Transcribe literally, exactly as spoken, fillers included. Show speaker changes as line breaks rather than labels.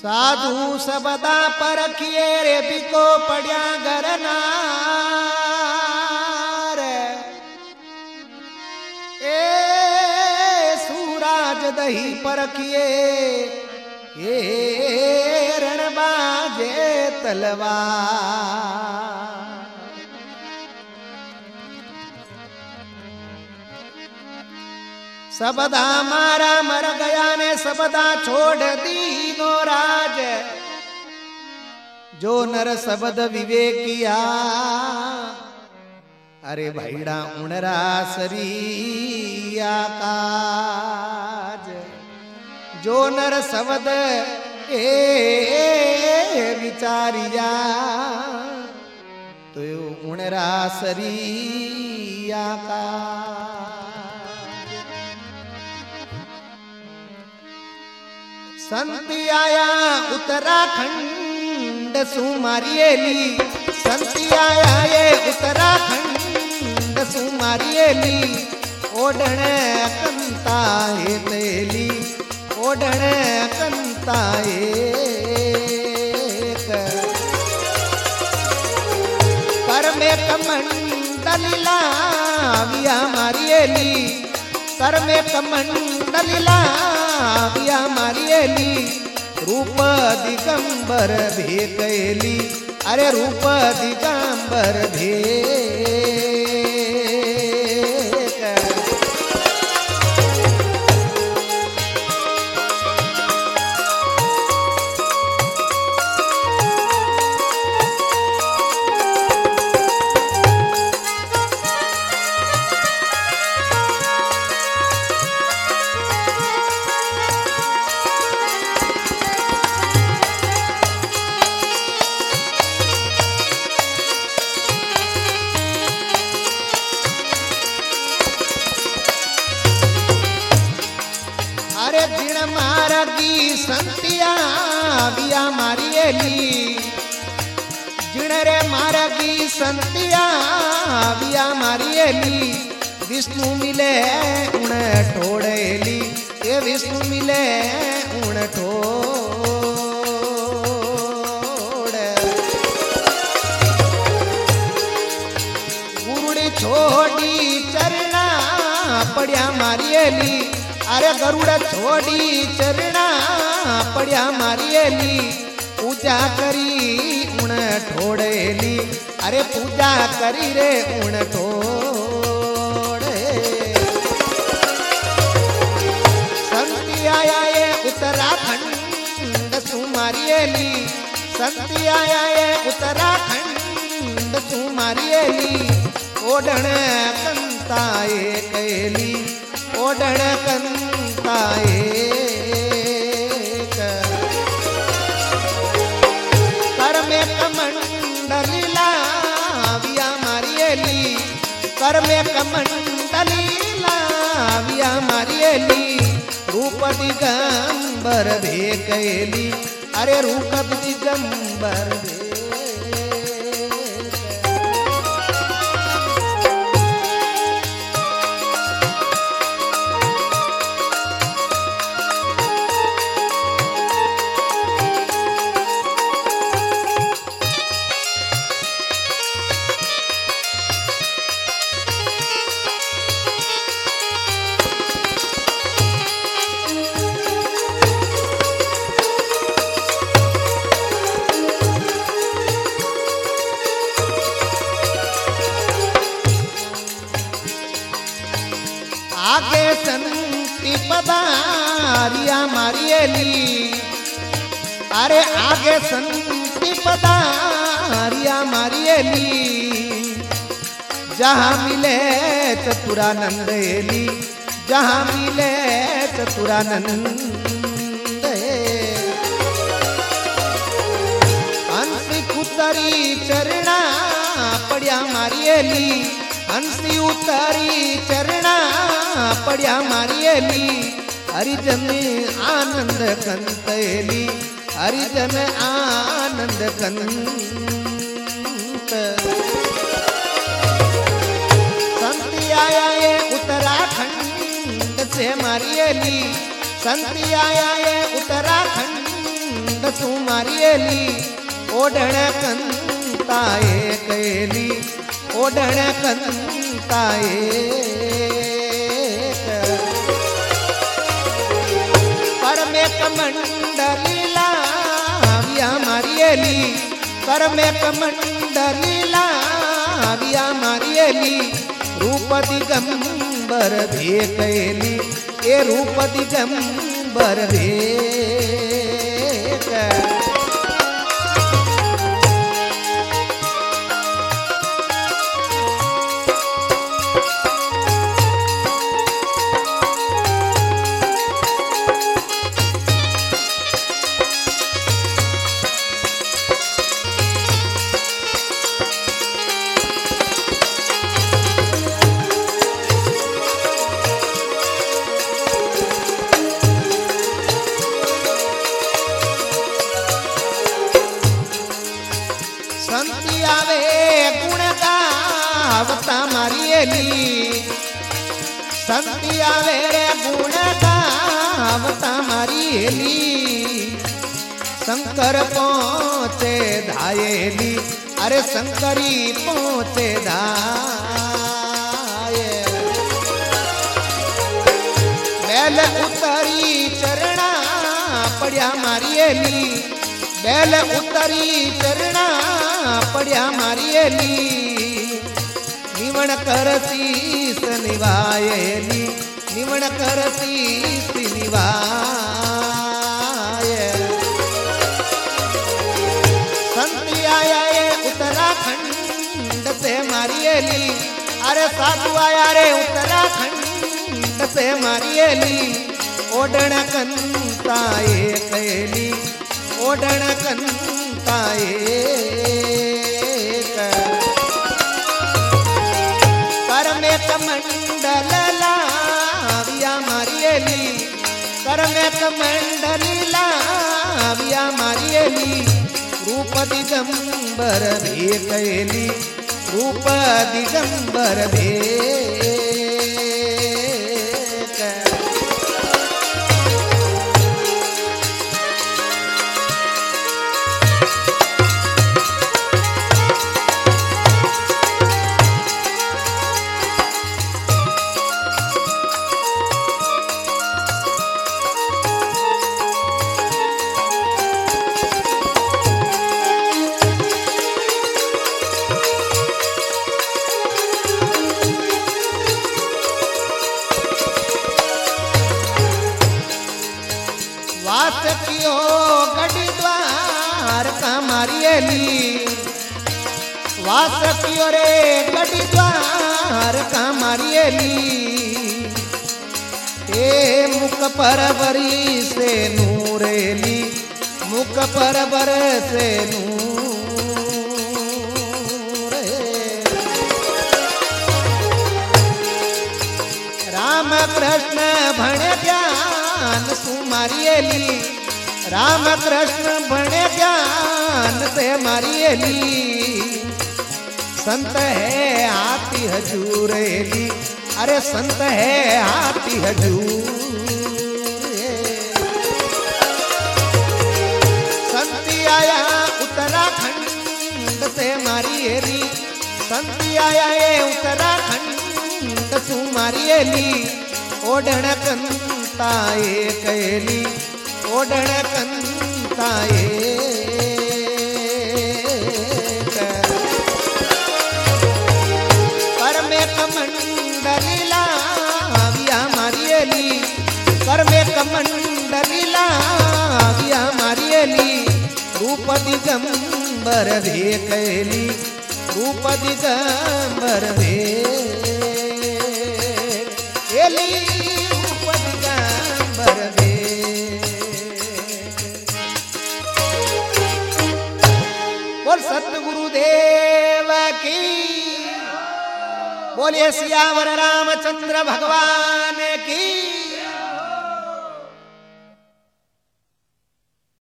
साधु सबदा परखिए रे बिको पड़िया गरना ए सूरज दही परखिए ए रण बाजे तलवार सबदा मारा मर गया ने सबदा छोड़ दीनो राज जो नर सबद विवेकिया अरे भैड़ा उणरा सरिया काज जो नर सबद ए विचारिया तो उणरा सरिया काज संती आया उत्तराखंड सुमारियेली संती आया ये उत्तराखंड सुमारियेली ओढ़ण कंता है तेली ओढ़ण कंता है कर में कमंडलीला विया मारियेली कर में कमंडलीला विया मारियेली रूप दिगंबर भेकैली अरे रूप दिगंबर भेक अरे जिण मारगी संतिया विया मारियेली जिण रे मारगी संतिया विया मारियेली विष्णु मिले उण ठोड़ेली ये विष्णु मिले उण ठोड़ गुरुड़ी छोड़ी चरना पड़िया मारियेली अरे गरुड़ छोड़ी चरणा पड़िया मारियेली पूजा करी उण ठोड़ेली अरे पूजा करी रे उण ठोड़े संती आया ये उत्तराखंड सुमारियेली संती आया ये उत्तराखंड सुमारियेली ओढ़ण कंता ये कैली ओढ़ण कंता कर में कमंडलीला विया मारियेली कर में कमंडलीला विया मारियेली रूप दिगंबर भेकैली अरे रूप दिगंबर भे आगे संती पदारिया मारियेली अरे आगे संती पदारिया मारियेली जहाँ मिले चतुरानंदेली जहाँ मिले चतुरानंद हंसी कुतरी चरणा पड़िया मारियेली हंसी उतारी चरणा पड़िया मारियेली हरिजन आनंद कंतैली हरिजन आनंद कंत संती आया ये उत्तराखंड से मारियेली संती आया ये उत्तराखंड સુમારીએલી ઓઢણ કંતાએ કહેલી ઓઢણ કંતાએ પરમે કમંડલી લાવ્યા મારીએલી પરમે કમંડલી લાવ્યા મારીએલી રૂપ દિગંબર ભે કહેલી એ રૂપ દિગંબર ભે સંતી આવે ગુણ ગાવતા મારીએલી સંતી આવે રે ગુણ ગાવતા મારીએલી શંકર પહોંચે ધાયેલી અરે શંકરી પહોંચે ધાય બેલ ઉતરી ચરણા પડ્યા મારીએલી બેલ ઉતરી ચરણા પડ્યા મારીએલી નિવણ કરશીસ નિવાયેલી નિવણ કરશીસ નિવાય સંતી આયા એ ઉત્તરાખંડ સે મારીએલી અરે સાધુ આયા રે ઉત્તરાખંડ સે મારીએલી ઓઢણ કંતાએ કહેલી ઓઢણ કંતાએ કરમે કમંડલ લાવ્યા મારીએલી કરમે કમંડલી લાવ્યા મારીએલી રૂપ દિગંબર ભે કહેલી રૂપ દિગંબર ભે વાસકીઓ ગઢ દ્વારકા મારીએલી વાસકીઓ રે ગઢ દ્વારકા મારીએલી એ મુખ પર વરીસે નૂરેલી મુખ પર વરસે નૂર રામ કૃષ્ણ ભણે જ્ઞાન સુમારીએલી રામ કૃષ્ણ ભણે જ્ઞાન તે મારીએલી સંત હે આતી હજૂરેલી અરે સંત હે આતી હજૂર સંતી આયા ઉત્તરાખંડ સે મારીએલી સંતી આયા એ ઉત્તરાખંડ સુમારીએલી ઓઢણ કંતાએ કહેલી ઓઢણ કંતાએ પરમે કમંડલી લાવ્યા મારીએલી પરમે કમંડલી લાવ્યા મારીએલી રૂપ દિગંબર ભે કહેલી રૂપ દિગંબર ભે એલી રૂપ દિગંબર ભે બોલ સતગુરુદેવ કી બોલે સિયાવર રામચંદ્ર ભગવાન की